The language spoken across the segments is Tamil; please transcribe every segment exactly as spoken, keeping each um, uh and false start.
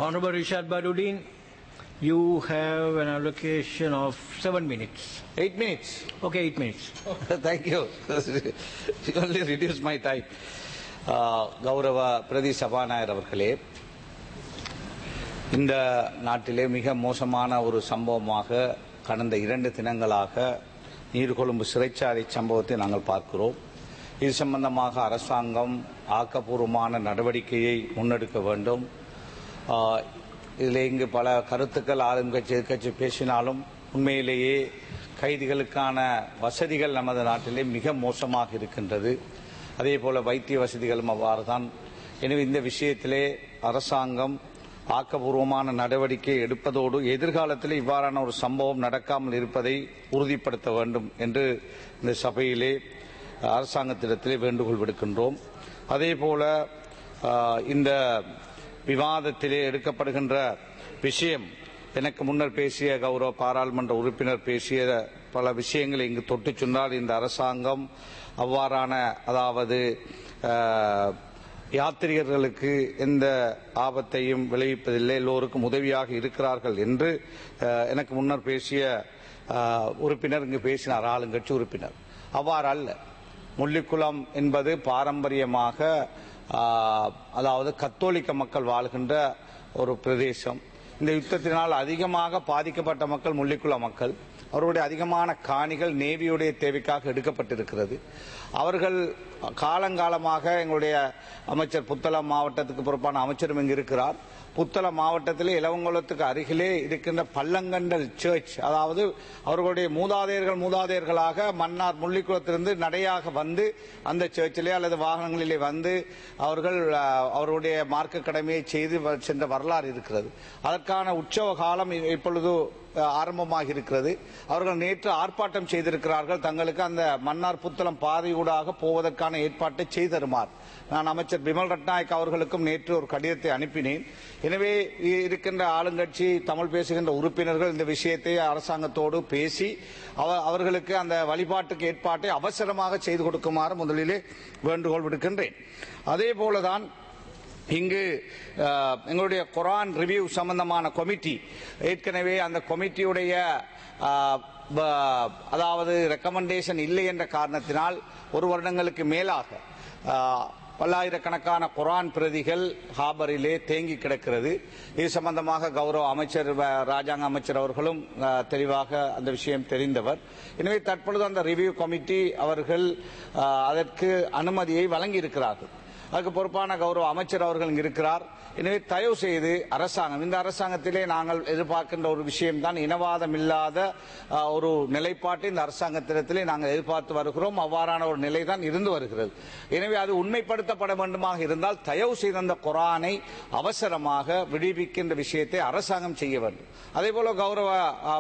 Honorable Rishad Baduddin, you have an allocation of seven minutes. Eight minutes. Okay, eight minutes. Thank you. You only reduced my time. கௌரவ பிரதி சபாநாயகர் அவர்களே, இந்த நாட்டிலே மிக மோசமான ஒரு சம்பவமாக கடந்த இரண்டு தினங்களாக நீர்கொழும்பு சிறைச்சாலை சம்பவத்தை நாங்கள் பார்க்கிறோம். இது சம்பந்தமாக அரசாங்கம் ஆக்கப்பூர்வமான நடவடிக்கையை முன்னெடுக்க வேண்டும். இதில் இங்கு பல கருத்துக்கள் ஆளுங்கட்சி எதிர்கட்சி பேசினாலும் உண்மையிலேயே கைதிகளுக்கான வசதிகள் நமது நாட்டிலே மிக மோசமாக இருக்கின்றது. அதே போல வைத்திய வசதிகளும் அவ்வாறு தான். எனவே இந்த விஷயத்திலே அரசாங்கம் ஆக்கப்பூர்வமான நடவடிக்கை எடுப்பதோடு எதிர்காலத்தில் இவ்வாறான ஒரு சம்பவம் நடக்காமல் இருப்பதை உறுதிப்படுத்த வேண்டும் என்று இந்த சபையிலே அரசாங்கத்திடத்திலே வேண்டுகோள் விடுக்கின்றோம். அதே போல இந்த விவாதத்திலே எடுக்கப்படுகின்ற விஷயம், எனக்கு முன்னர் பேசிய கௌரவ பாராளுமன்ற உறுப்பினர் பேசிய பல விஷயங்களை இங்கு தொட்டு சொன்னால், இந்த அரசாங்கம் அவ்வாறான அதாவது யாத்திரிகர்களுக்கு எந்த ஆபத்தையும் விளைவிப்பதில்லை, எல்லோருக்கும் உதவியாக இருக்கிறார்கள் என்று எனக்கு முன்னர் பேசிய உறுப்பினர் இங்கு பேசினார், ஆளுங்கட்சி உறுப்பினர். அவ்வாறு அல்ல. முள்ளிக்குளம் என்பது பாரம்பரியமாக அதாவது கத்தோலிக்க மக்கள் வாழ்கின்ற ஒரு பிரதேசம். இந்த யுத்தத்தினால் அதிகமாக பாதிக்கப்பட்ட மக்கள் முள்ளிக்குள மக்கள். அவருடைய அதிகமான காணிகள் நேவியுடைய தேவைக்காக எடுக்கப்பட்டிருக்கிறது. அவர்கள் காலங்காலமாக எங்களுடைய அமைச்சர் புத்தளம் மாவட்டத்துக்கு பொறுப்பான அமைச்சரும் இங்கு இருக்கிறார். புத்தளம் மாவட்டத்திலே இளவங்குளத்துக்கு அருகிலே இருக்கின்ற பள்ளங்கண்டல் சர்ச், அதாவது அவர்களுடைய மூதாதையர்கள் மூதாதையர்களாக மன்னார் முள்ளிக்குளத்திலிருந்து நடையாக வந்து அந்த சர்ச்சிலே அல்லது வாகனங்களிலே வந்து அவர்கள் அவருடைய மார்க்க கடமையை செய்து சென்ற வரலாறு இருக்கிறது. அதற்கான உற்சவ காலம் இப்பொழுது ஆரம்பமாக இருக்கிறது. அவர்கள் நேற்று ஆர்ப்பாட்டம் செய்திருக்கிறார்கள், தங்களுக்கு அந்த மன்னார் புத்தளம் பாதையூடாக போவதற்கான ஏற்பாட்டை செய்தருமாறு. நான் அமைச்சர் பிமல் ரட்நாயக் அவர்களுக்கும் நேற்று ஒரு கடிதத்தை அனுப்பினேன். எனவே இருக்கின்ற ஆளுங்கட்சி தமிழ் பேசுகின்ற உறுப்பினர்கள் இந்த விஷயத்தை அரசாங்கத்தோடு பேசி அவர்களுக்கு அந்த வழிபாட்டுக்கு ஏற்பாட்டை அவசரமாக செய்து கொடுக்குமாறு முதலிலே வேண்டுகோள் விடுக்கின்றேன். அதே போலதான் இங்கு எங்களுடைய குர்ஆன் ரிவ்யூ சம்பந்தமான கமிட்டி, ஏற்கனவே அந்த கமிட்டியுடைய அதாவது ரெக்கமெண்டேஷன் இல்லை என்ற காரணத்தினால் ஒரு வருடங்களுக்கு மேலாக பல்லாயிரக்கணக்கான குர்ஆன் பிரதிகள் ஹாபரிலே தேங்கி கிடக்கிறது. இது சம்பந்தமாக கௌரவ அமைச்சர் ராஜாங்க அமைச்சர் அவர்களும் தெளிவாக அந்த விஷயம் தெரிந்தவர். எனவே தற்பொழுது அந்த ரிவ்யூ கமிட்டி அவர்கள் அதற்கு அனுமதியை வழங்கி இருக்கிறார்கள். அதுக்கு பொறுப்பான கௌரவ அமைச்சர் அவர்கள் இருக்கிறார். எனவே தயவு செய்து அரசாங்கம், இந்த அரசாங்கத்திலே நாங்கள் எதிர்பார்க்கின்ற ஒரு விஷயம்தான் இனவாதம் இல்லாத ஒரு நிலைப்பாட்டை இந்த அரசாங்கத்திடத்திலே நாங்கள் எதிர்பார்த்து வருகிறோம். அவ்வாறான ஒரு நிலை தான் இருந்து வருகிறது. எனவே அது உண்மைப்படுத்தப்பட வேண்டுமாக இருந்தால் தயவு செய்த அந்த குர்ஆனை அவசரமாக விடுவிக்கின்ற விஷயத்தை அரசாங்கம் செய்ய வேண்டும். அதே போல கௌரவ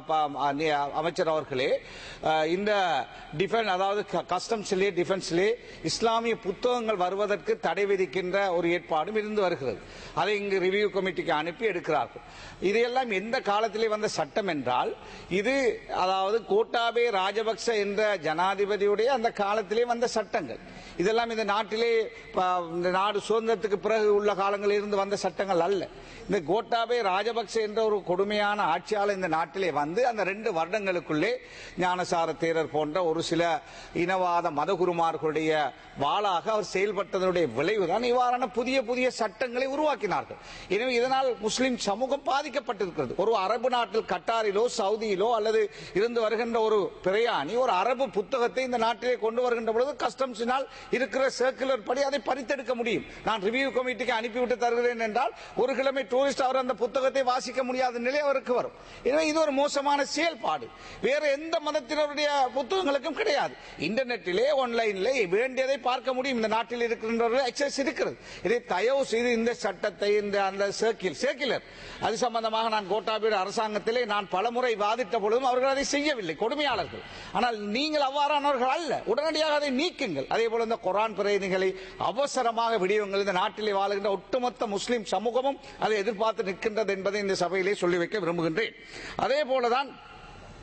அமைச்சர் அவர்களே, இந்த டிஃபென்ஸ் அதாவது கஸ்டம்ஸ்லே டிஃபென்ஸ்லே இஸ்லாமிய புத்தகங்கள் வருவதற்கு தடை விதிக்கின்ற ஒரு ஏற்பாடும் இருந்து வருகிறது. அதை இங்கு ரிவ்யூ கமிட்டிக்கு அனுப்பி எடுக்கிறார்கள். இதையெல்லாம் எந்த காலத்திலே வந்த சட்டம் என்றால், இது அதாவது கோட்டாபே ராஜபக்ச என்ற ஜனாதிபதியுடைய அந்த காலத்திலே வந்த சட்டங்கள். இதெல்லாம் இந்த நாட்டிலே இந்த நாடு சுதந்திரத்துக்கு பிறகு உள்ள காலங்களில் இருந்து வந்த சட்டங்கள் அல்ல. இந்த கோட்டாபே ராஜபக்ச என்ற ஒரு கொடுமையான ஆட்சியாளர் இந்த நாட்டிலே வந்து அந்த ரெண்டு வருடங்களுக்குள்ளே ஞானசார தேரர் போன்ற ஒரு சில இனவாத மதகுருமார்களுடைய வாளாக அவர் செயல்பட்டதனுடைய விளைவுதான் இவ்வாறான புதிய புதிய சட்டங்களை உருவாக்கினார்கள். எனவே இதனால் முஸ்லிம் சமூகம் பாதிக்கப்பட்டிருக்கிறது. ஒரு அரபு நாட்டில் கட்டாரிலோ சவுதியிலோ அல்லது இருந்து வருகின்ற ஒரு பிரயாணி ஒரு அரபு புத்தகத்தை இந்த நாட்டிலே கொண்டு வருகின்ற பொழுது கஸ்டம்ஸினால் இருக்கிற சர்க்குலர் படி அதை பறித்தெடுக்க முடியும். நான் ரிவ்யூ கமிட்டிக்கு அனுப்பிவிட்டு தருகிறேன் என்றால் ஒரு கிழமை டூரிஸ்ட் அவர் அந்த புத்தகத்தை வாசிக்க முடியாத நிலை அவருக்கு வரும். எனவே இது ஒரு மோசமான செயல்பாடு. வேற எந்த மதத்தினருடைய புத்தகங்களுக்கும் கிடையாது. இன்டர்நெட்டிலே ஆன்லைனிலே வேண்டியதை பார்க்க முடியும். இந்த நாட்டில் இருக்கின்றவர்கள் அக்சஸ் இருக்கிறது. இதை தயவு செய்து இந்த சட்டத்தை இந்த அந்த சர்க்குலர் அது சம்பந்தமாக நான் கோட்டாபே அரசாங்கத்திலே நான் பலமுறை வாதிட்ட பொழுதும் அவர்கள் அதை செய்யவில்லை, கொடுமையாளர்கள். ஆனால் நீங்கள் அவ்வாறானவர்கள் அல்ல, உடனடியாக அதை நீக்குங்கள். அதே போல இந்த குர்ஆன் பிரதிகளை அவசரமாக விடுவியுங்கள். இந்த நாட்டிலே வாழ்கின்ற ஒட்டுமொத்த முஸ்லிம் சமூகமும் அதை எதிர்பார்த்து நிற்கின்றது என்பதை இந்த சபையிலே சொல்லி வைக்க விரும்புகின்றேன். அதே போலதான்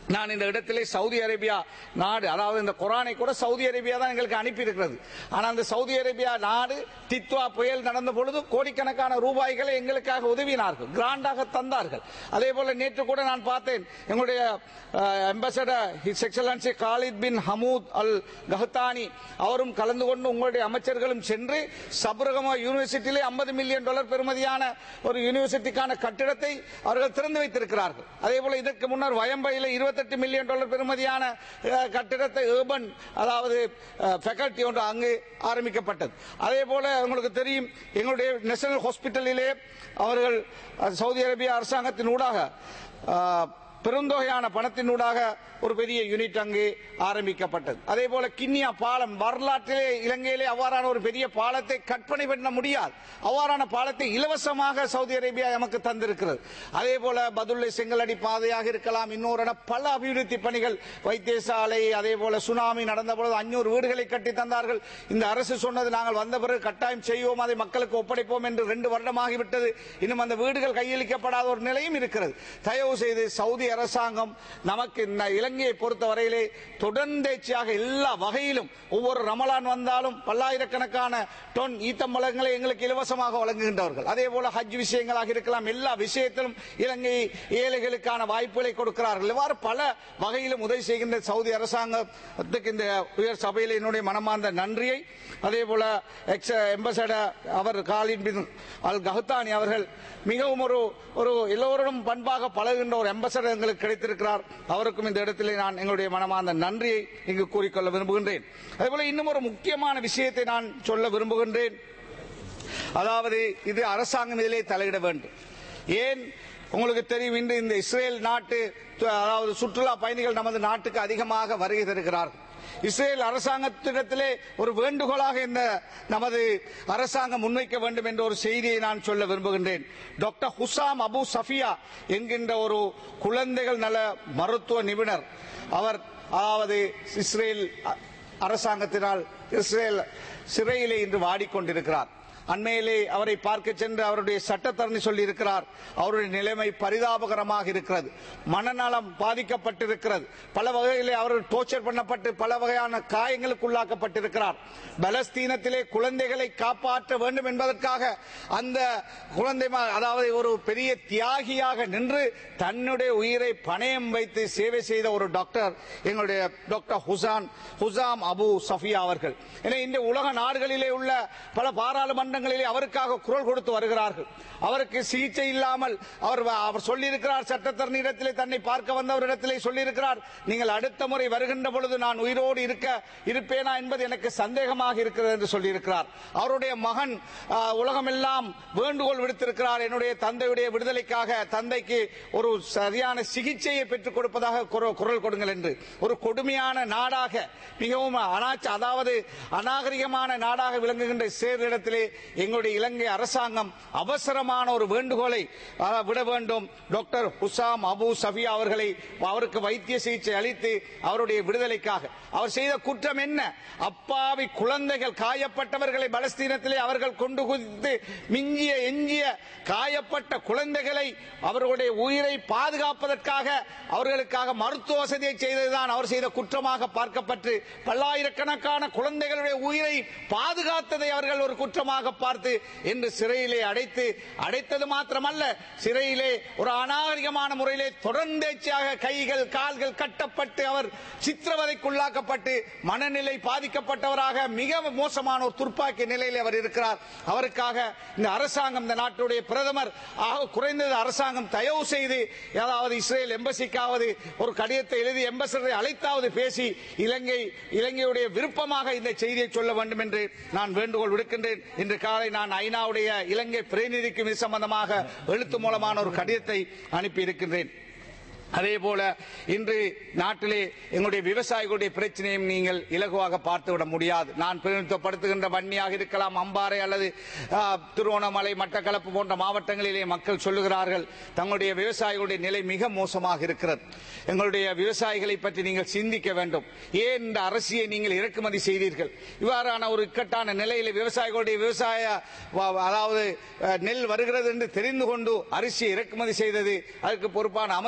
நான் இந்த இடத்திலே சவுதி அரேபியா நாடு, அதாவது இந்த குரானை கூட சவுதி அரேபியா தான் எங்களுக்கு அனுப்பி இருக்கிறது. ஆனால் அந்த சவுதி அரேபியா நாடு தித்வா புயல் நடந்த பொழுது கோடிக்கணக்கான ரூபாய்களை எங்களுக்காக உதவினார்கள், கிராண்டாக தந்தார்கள். அதே போல நேற்று கூட நான் பார்த்தேன், எங்களுடைய ambassador his excellency Khalid bin Hamood Al Qahtani அவரும் கலந்து கொண்டு உங்களுடைய அமைச்சர்களும் சென்று சபரகமா யூனிவர்சிட்டியிலே ஐம்பது மில்லியன் டாலர் பெறுமதியான ஒரு யூனிவர்சிட்டிக்கான கட்டிடத்தை அவர்கள் திறந்து வைத்திருக்கிறார்கள். அதே போல இதற்கு முன்னர் வயம்பையில் இருபத்தி எட்டு மில்லியன் டாலர் பெறுமதியான கட்டிடத்தை ஏர்பன், அதாவது ஃபேக்கல்டி ஒன்று அங்கு ஆரம்பிக்கப்பட்டது. அதே போல உங்களுக்கு தெரியும், எங்களுடைய நேஷனல் ஹாஸ்பிட்டலிலே அவர்கள் சவுதி அரேபியா அரசாங்கத்தின் ஊடாக பெருந்தொகையான பணத்தினூடாக ஒரு பெரிய யூனிட் அங்கு ஆரம்பிக்கப்பட்டது. அதே போல கிண்ணியா பாலம், வரலாற்றிலே இலங்கையிலே அவ்வாறான ஒரு பெரிய பாலத்தை கற்பனை பண்ண முடியாது, அவ்வாறான பாலத்தை இலவசமாக சவுதி அரேபியா நமக்கு தந்திருக்கிறது. அதே போல பதுல்லை செங்கலடி பாதையாக இருக்கலாம், இன்னொரு பல அபிவிருத்தி பணிகள், வைத்தியசாலை, அதே போல சுனாமி நடந்த பொழுது அஞ்சூறு வீடுகளை கட்டி தந்தார்கள். இந்த அரசு சொன்னது நாங்கள் வந்த பிறகு கட்டாயம் செய்வோம், அதை மக்களுக்கு ஒப்படைப்போம் என்று ரெண்டு வருடமாகிவிட்டது. இன்னும் அந்த வீடுகள் கையளிக்கப்படாத ஒரு நிலையும் இருக்கிறது. தயவு செய்து சவுதி அரசாங்கம் நமக்கு இலங்கையை பொறுத்தவரையிலே தொடர்ந்தேச்சியாக எல்லா வகையிலும் ஒவ்வொரு ரமலான் வந்தாலும் பல்லாயிரக்கணக்கான டொன் ஈத்தம்பழங்களை எங்களுக்கு இலவசமாக வழங்குகின்றவர்கள். அதே போல ஹஜ் விஷயங்களாக இருக்கலாம், எல்லா விஷயத்திலும் இலங்கை ஏழைகளுக்கான வாய்ப்புகளை கொடுக்கிறார்கள். இவ்வாறு பல வகையிலும் உதவி செய்கின்ற சவுதி அரசாங்கத்துக்கு இந்த உயர் சபையில் என்னுடைய மனமார்ந்த நன்றியை, அதே போல எக்ஸ் அம்பாசடர் அவர் காலித் பின் அல் கஹத்தானி அவர்கள் மிகவும் ஒரு ஒரு எல்லோரும் பண்பாக பழகுகின்ற ஒரு அம்பாசடர் எங்களுக்கு கிடைத்திருக்கிறார். அவருக்கும் இந்த இடத்திலே நான் எங்களுடைய மனமார்ந்த நன்றியை இங்கு கூறிக்கொள்ள விரும்புகின்றேன். அதேபோல இன்னும் ஒரு முக்கியமான விஷயத்தை நான் சொல்ல விரும்புகின்றேன். அதாவது இது அரசாங்கம் இதிலே தலையிட வேண்டும். ஏன் உங்களுக்கு தெரியும், இன்று இந்த இஸ்ரேல் நாட்டு, அதாவது சுற்றுலா பயணிகள் நமது நாட்டுக்கு அதிகமாக வருகை தருகிறார்கள். இஸ்ரேல் அரசாங்கத்திடத்திலே ஒரு வேண்டுகோளாக இந்த நமது அரசாங்கம் முன்வைக்க வேண்டும் என்ற ஒரு செய்தியை நான் சொல்ல விரும்புகின்றேன். டாக்டர் ஹுசாம் அபு சஃபியா என்கின்ற ஒரு குழந்தைகள் நல மருத்துவ நிபுணர், அவர் அதாவது இஸ்ரேல் அரசாங்கத்தினால் இஸ்ரேல் சிறையிலே இன்று வாடிக்கொண்டிருக்கிறார். அண்மையிலே அவரை பார்க்க சென்று அவருடைய சட்டத்தரணி சொல்லி இருக்கிறார், அவருடைய நிலைமை பரிதாபகரமாக இருக்கிறது, மனநலம் பாதிக்கப்பட்டிருக்கிறது, பல வகையிலே அவர் டோர்ச்சர் பண்ணப்பட்டு பல வகையான காயங்களுக்கு உள்ளாக்கப்பட்டிருக்கிறார். பலஸ்தீனத்திலே குழந்தைகளை காப்பாற்ற வேண்டும் என்பதற்காக அந்த குழந்தை, அதாவது ஒரு பெரிய தியாகியாக நின்று தன்னுடைய உயிரை பணயம் வைத்து சேவை செய்த ஒரு டாக்டர் எங்களுடைய doctor Husan Husam Abu Safiya அவர்கள். எனவே இந்த உலக நாடுகளிலே உள்ள பல பாராளுமன்ற அவருக்காக குரல் கொடுத்து வருகிறார்கள். அவருக்கு சிகிச்சை இல்லாமல் அவர் அவர் சொல்லியிருக்கிறார், சட்டத்தரணியிடத்திலே தன்னை பார்க்க வந்தவரிடத்திலே சொல்லியிருக்கிறார், நீங்கள் அடுத்த முறை வருகின்ற பொழுது நான் உயிரோடு இருக்க இருப்பேனா என்பது எனக்கு சந்தேகமாக இருக்கிறது என்று சொல்லியிருக்கிறார். அவருடைய மகன் உலகமெல்லாம் வேண்டுகோள் விடுத்திருக்கிறார், என்னுடைய தந்தையுடைய விடுதலைக்காக தந்தைக்கு ஒரு சரியான சிகிச்சையை பெற்றுக் கொடுப்பதாக குரல் கொடுங்கள் என்று. ஒரு கொடுமையான நாடாக, மிகவும் அதாவது அநாகரிகமான நாடாக விளங்குகின்ற சேரிடத்திலே எங்களுடைய இலங்கை அரசாங்கம் அவசரமான ஒரு வேண்டுகோளை விட வேண்டும். டாக்டர் ஹுசாம் அபு சஃபியா அவர்களை, அவருக்கு வைத்திய சிகிச்சை அளித்து அவருடைய விடுதலைக்காக. அவர் செய்த குற்றம் என்ன? அப்பாவி குழந்தைகள், காயப்பட்டவர்களை பலஸ்தீனத்திலே அவர்கள் கொண்டு குதித்து மிஞ்சிய எஞ்சிய காயப்பட்ட குழந்தைகளை அவர்களுடைய உயிரை பாதுகாப்பதற்காக அவர்களுக்காக மருத்துவ வசதியை செய்ததுதான் அவர் செய்த குற்றமாக பார்க்கப்பட்டு பல்லாயிரக்கணக்கான குழந்தைகளுடைய உயிரை பாதுகாத்ததை அவர்கள் ஒரு குற்றமாக பார்த்து என்று சிறையிலே அடைத்து அடைத்தது மாத்திரமல்ல, சிறையிலே ஒரு அநாகரிகமான முறையிலே தொடர்ந்தேச்சியாக கைகள் கால்கள் கட்டப்பட்டு அவர் சித்திரவதைக்குள்ளாக்கப்பட்டு மனநிலை பாதிக்கப்பட்டவராக மிக மோசமான ஒரு துர்ப்பாக்கிய நிலையில் அவர் இருக்கிறார். அவருக்காக இந்த அரசாங்கம், இந்த நாட்டுடைய பிரதமர் குறைந்தது அரசாங்கம் தயவு செய்து ஏதாவது இஸ்ரேல் எம்பசிக்காவது ஒரு கடிதத்தை எழுதி எம்பசடரை அழைத்தாவது பேசி இலங்கை இலங்கையுடைய விருப்பமாக இந்த செய்தியை சொல்ல வேண்டும் என்று நான் வேண்டுகோள் விடுக்கின்றேன். இன்று காலை நான் ஐநாவுடைய இலங்கை பிரதிநிதிக்கு இது சம்பந்தமாக எழுத்து மூலமான ஒரு கடிதத்தை அனுப்பி இருக்கின்றேன். அதே போல இன்று நாட்டிலே எங்களுடைய விவசாயிகளுடைய பிரச்சனையும் நீங்கள் இலகுவாக பார்த்துவிட முடியாது. நான் பிரதிநிதித்துவப்படுத்துகின்ற வன்னியாக இருக்கலாம், அம்பாறை அல்லது திருவோணமலை, மட்டக்களப்பு போன்ற மாவட்டங்களிலே மக்கள் சொல்லுகிறார்கள் தங்களுடைய விவசாயிகளுடைய நிலை மிக மோசமாக இருக்கிறது. எங்களுடைய விவசாயிகளை பற்றி நீங்கள் சிந்திக்க வேண்டும். ஏன் இந்த அரிசியை நீங்கள் இறக்குமதி செய்தீர்கள்? இவ்வாறான ஒரு இக்கட்டான நிலையில் விவசாயிகளுடைய விவசாய, அதாவது நெல் வருகிறது என்று தெரிந்து கொண்டு அரிசியை இறக்குமதி செய்தது, அதற்கு பொறுப்பான அமைச்சர் பதில்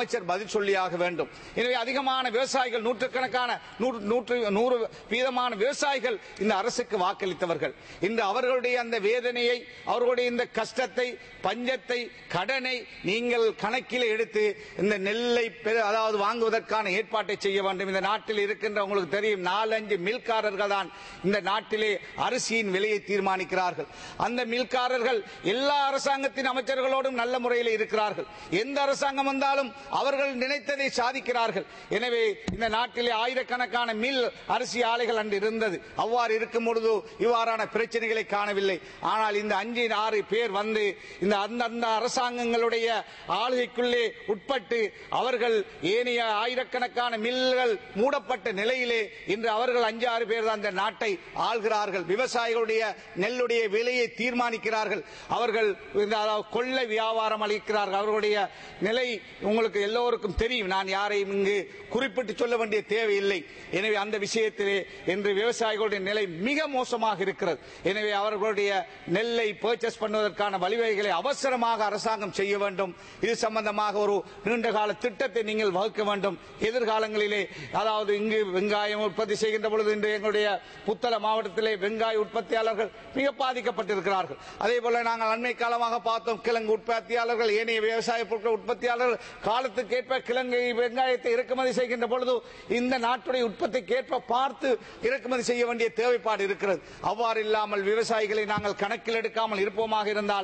பதில் சொல்லியாக வேண்டும். எனவே அதிகமான விவசாயிகள் நூற்றுக்கணக்கான நூற்று நூறு வீதமான விவசாயிகள் இந்த அரசுக்கு வாக்களித்தவர்கள். இன்று அவர்களுடைய அந்த வேதனையை, அவர்களுடைய இந்த கஷ்டத்தை, பஞ்சத்தை, கடனை நீங்கள் கணக்கில் எடுத்து இந்த நெல்லை அதாவது வாங்குவதற்கான ஏற்பாட்டை செய்ய வேண்டும். இந்த நாட்டில் இருக்கின்ற உங்களுக்கு தெரியும் நாலஞ்சு மில்காரர்கள் தான் இந்த நாட்டிலே அரிசியின் விலையை தீர்மானிக்கிறார்கள். அந்த மில்காரர்கள் எல்லா அரசாங்கத்தின் அமைச்சர்களோடும் நல்ல முறையில் இருக்கிறார்கள். எந்த அரசாங்கம் வந்தாலும் அவர்கள் நினைத்ததை சாதிக்கிறார்கள். எனவே இந்த நாட்டிலே ஆயிரக்கணக்கான மில் அரிசி ஆலைகள் அன்று இருந்தது. அவ்வாறு இருக்கும் பொழுது இவ்வாறான பிரச்சனைகளை காணவில்லை. ஆனால் இந்த அஞ்சு ஆறு பேர் வந்து இந்த அந்தந்த அரசாங்கங்களுடைய ஆளுகைக்குள்ளே உட்பட்டு அவர்கள் ஏனைய ஆயிரக்கணக்கான மில்கள் மூடப்பட்ட நிலையிலே இன்று அவர்கள் அஞ்சு ஆறு பேர் தான் இந்த நாட்டை ஆள்கிறார்கள். விவசாயிகளுடைய நெல்லுடைய விலையை தீர்மானிக்கிறார்கள். அவர்கள் கொள்ளை வியாபாரம் அளிக்கிறார்கள். அவர்களுடைய நிலை உங்களுக்கு எல்லோருக்கும் தெரியும். நான் யாரையும் இங்கு குறிப்பிட்டு சொல்ல வேண்டிய தேவையில்லை. எனவே அந்த விஷயத்திலே இன்று விவசாயிகளுடைய நிலை மிக மோசமாக இருக்கிறது. எனவே அவர்களுடைய நெல்லை பர்ச்சேஸ் பண்ணுவதற்கான வழிவகைகளை அவசரமாக அரசாங்கம் செய்ய வேண்டும். இது சம்பந்தமாக ஒரு நீண்ட கால திட்டத்தை நீங்கள் வகுக்க வேண்டும். எதிர்காலங்களிலே அதாவது இங்கு வெங்காயம் உற்பத்தி செய்கின்ற பொழுது இன்று எங்களுடைய புத்தள மாவட்டத்திலே வெங்காய உற்பத்தியாளர்கள் மிக பாதிக்கப்பட்டிருக்கிறார்கள். அதே போல நாங்கள் அண்மை காலமாக பார்த்தோம் கிழங்கு உற்பத்தியாளர்கள், ஏனைய விவசாய பொருட்கள் உற்பத்தியாளர்கள் காலத்துக்கு ஏற்ப கிழங்கை வெங்காயத்தை இறக்குமதி செய்கின்ற பொழுது இந்த நாட்டுடைய உற்பத்திக்கு ஏற்ப பார்த்து இறக்குமதி செய்ய வேண்டிய தேவைப்பாடு இருக்கிறது. அவ்வாறு இல்லாமல் விவசாயிகளை நாங்கள் கணக்கில் எடுக்காமல் இருப்போமாக இருந்தால்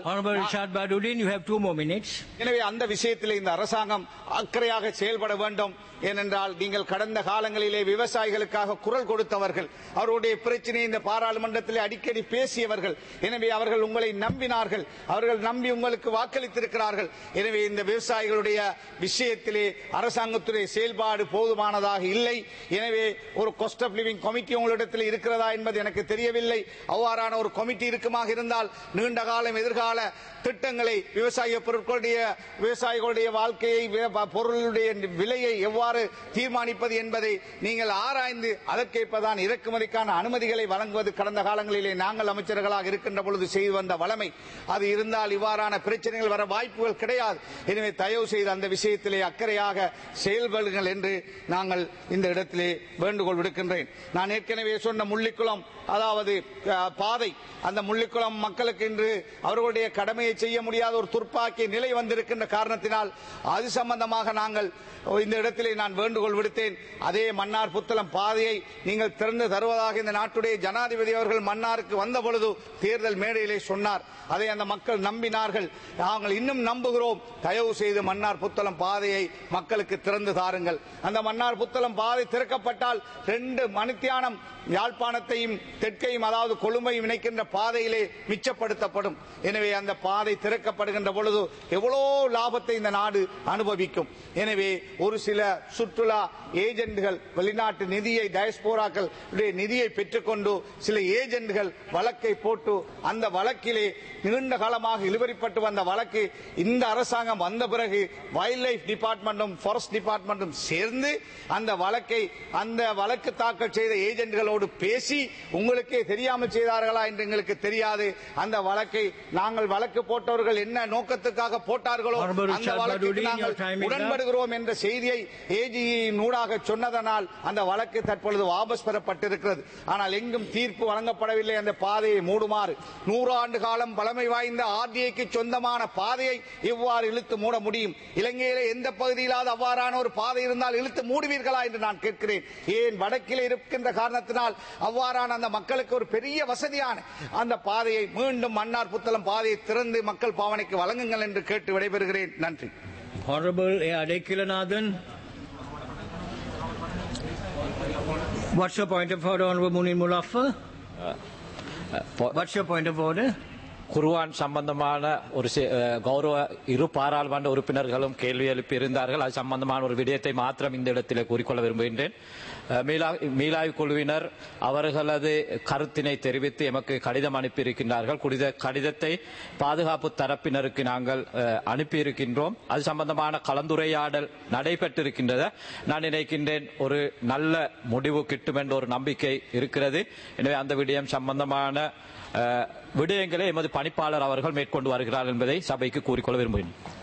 எனவே அந்த விஷயத்தில் இந்த அரசாங்கம் அக்கறையாக செயல்பட வேண்டும். ஏனென்றால் நீங்கள் கடந்த காலங்களிலே விவசாயிகளுக்காக குரல் கொடுத்தவர்கள், அவருடைய பிரச்சனை இந்த பாராளுமன்றத்தில் அடிக்கடி பேசியவர்கள். எனவே அவர்கள் உங்களை நம்பினார்கள், அவர்கள் நம்பி உங்களுக்கு வாக்களித்திருக்கிறார்கள். எனவே இந்த விவசாயிகளுடைய விஷயத்திலே அரசாங்கத்துடைய செயல்பாடு போதுமானதாக இல்லை. எனவே ஒரு காஸ்ட் ஆஃப் லிவிங் கமிட்டி உங்களிடத்தில் இருக்கிறதா என்பது எனக்கு தெரியவில்லை. அவ்வாறான ஒரு கமிட்டி இருக்குமாக இருந்தால் நீண்ட காலம் எதிர்கால திட்டங்களை விவசாய பொருட்களுடைய விவசாயிகளுடைய வாழ்க்கையை பொருளுடைய விலையை எவ்வாறு தீர்மானிப்பது என்பதை நீங்கள் ஆராய்ந்து அதற்கேற்பதான் இறக்குமதிக்கான அனுமதிகளை வழங்குவது கடந்த காலங்களிலே நாங்கள் அமைச்சர்களாக இருக்கின்ற பொழுது செய்து வந்த வளமை. அது இருந்தால் இவ்வாறான பிரச்சனைகள் வர வாய்ப்புகள் கிடையாது. எனவே தயவு செய்து அந்த விஷயத்திலே அக்கறையாக செயல்படுங்கள் என்று நாங்கள் இந்த இடத்திலே வேண்டுகோள் விடுக்கின்றேன். நான் ஏற்கனவே சொன்ன முள்ளிக்குளம் அதாவது பாதை, அந்த முள்ளிக்குளம் மக்களுக்கு இன்று அவர்களுடைய கடமையை செய்ய முடியாத ஒரு துர்ப்பாக்கிய நிலை வந்திருக்கின்ற காரணத்தினால் அது சம்பந்தமாக நாங்கள் இந்த இடத்திலே நான் வேண்டுகோள் விடுத்தேன். அதே மன்னார் புத்தளம் பாதையை நீங்கள் திறந்து தருவதாக இந்த நாட்டுடைய ஜனாதிபதி அவர்கள் மன்னாருக்கு வந்த பொழுது தேர்தல் மேடையிலே சொன்னார். அதை அந்த மக்கள் நம்பினார்கள். நாங்கள் இன்னும் நம்புகிறோம். தயவு செய்து மன்னார் புத்தளம் பாதையை மக்களுக்கு திறந்து தாருங்கள். அந்த மன்னார் புத்தளம் பாதை திறக்கப்பட்டால் ரெண்டு மணித்தியானம் யாழ்ப்பாணத்தையும் தெற்கையும் அதாவது கொழும்பையும் இணைக்கின்ற பாதையிலே மிச்சப்படுத்தப்படும். எனவே அந்த பாதை திறக்கப்படுகின்ற பொழுது எவ்வளோ லாபத்தை இந்த நாடு அனுபவிக்கும். எனவே ஒரு சில சுற்றுலா ஏஜென்ட்கள் வெளிநாட்டு நிதியை டயஸ்போராக்கள் நிதியை பெற்றுக்கொண்டு சில ஏஜென்ட்கள் வழக்கை போட்டு அந்த வழக்கிலே நீண்ட காலமாக இழுபறிப்பட்டு வந்த வழக்கு இந்த அரசாங்கம் வந்த பிறகு வைல்ட் லைஃப் டிபார்ட்மெண்ட்டும் ஃபாரஸ்ட் டிபார்ட்மெண்ட்டும் சேர்ந்து அந்த வழக்கை அந்த வழக்கு தாக்கல் செய்த ஏஜென்ட்களோடு பேசி உங்களுக்கே தெரியாமல் செய்தார்களா என்று எங்களுக்கு தெரியாது. அந்த வழக்கை நாங்கள் வழக்கு போட்டவர்கள் என்ன நோக்கத்துக்காக போட்டார்களோ அந்த வழக்கு நாங்கள் உடன்படுகிறோம் என்ற செய்தியை ஏஜியின் ஊடாக சொன்னதனால் அந்த வழக்கு தற்பொழுது வாபஸ் பெறப்பட்டிருக்கிறது. ஆனால் எங்கும் தீர்ப்பு வழங்கப்படவில்லை. அந்த பாதையை மூடுமாறு நூறாண்டு காலம் பழமை வாய்ந்த ஆர்டிஐக்கு சொந்தமான பாதையை இவ்வாறு இழுத்து மூட முடியும்? இலங்கையிலே எந்த பகுதியிலாவது அவ்வாறான ஒரு பாதை இருந்தால் இழுத்து மூடுவீர்களா என்று நான் கேட்கிறேன். ஏன் வடக்கில் இருக்கின்ற காரணத்தினால் அவ்வாறான அந்த மக்களுக்கு ஒரு பெரிய வசதியான அந்த பாதையை மீண்டும் மன்னார் புத்தளம் பாதையை திறந்து மக்கள் பாவனைக்கு வழங்குங்கள் என்று கேட்டு விடைபெறுகிறேன். நன்றி. Honorable A. Adekilanathan. What's your point of order, Honorable Munir Mulaffer? Uh, uh, What's your point of order? குர்ஆன் சம்பந்தமான ஒரு கௌரவ இரு பாராளுமன்ற உறுப்பினர்களும் கேள்வி எழுப்பி இருந்தார்கள். அது சம்பந்தமான ஒரு விடயத்தை மாத்திரம் இந்த இடத்திலே கூறிக்கொள்ள விரும்புகின்றேன். மீளாய்வு குழுவினர் அவர்களது கருத்தினை தெரிவித்து எமக்கு கடிதம் அனுப்பியிருக்கின்றார்கள். கடிதத்தை பாதுகாப்பு தரப்பினருக்கு நாங்கள் அனுப்பியிருக்கின்றோம். அது சம்பந்தமான கலந்துரையாடல் நடைபெற்றிருக்கின்றது. நான் நினைக்கின்றேன் ஒரு நல்ல முடிவு கிட்டும் என்ற ஒரு நம்பிக்கை இருக்கிறது. எனவே அந்த விடயம் சம்பந்தமான விடயங்களை எமது பணிப்பாளர் அவர்கள் மேற்கொண்டு வருகிறார் என்பதை சபைக்கு கூறிக்கொள்ள விரும்புகிறேன்.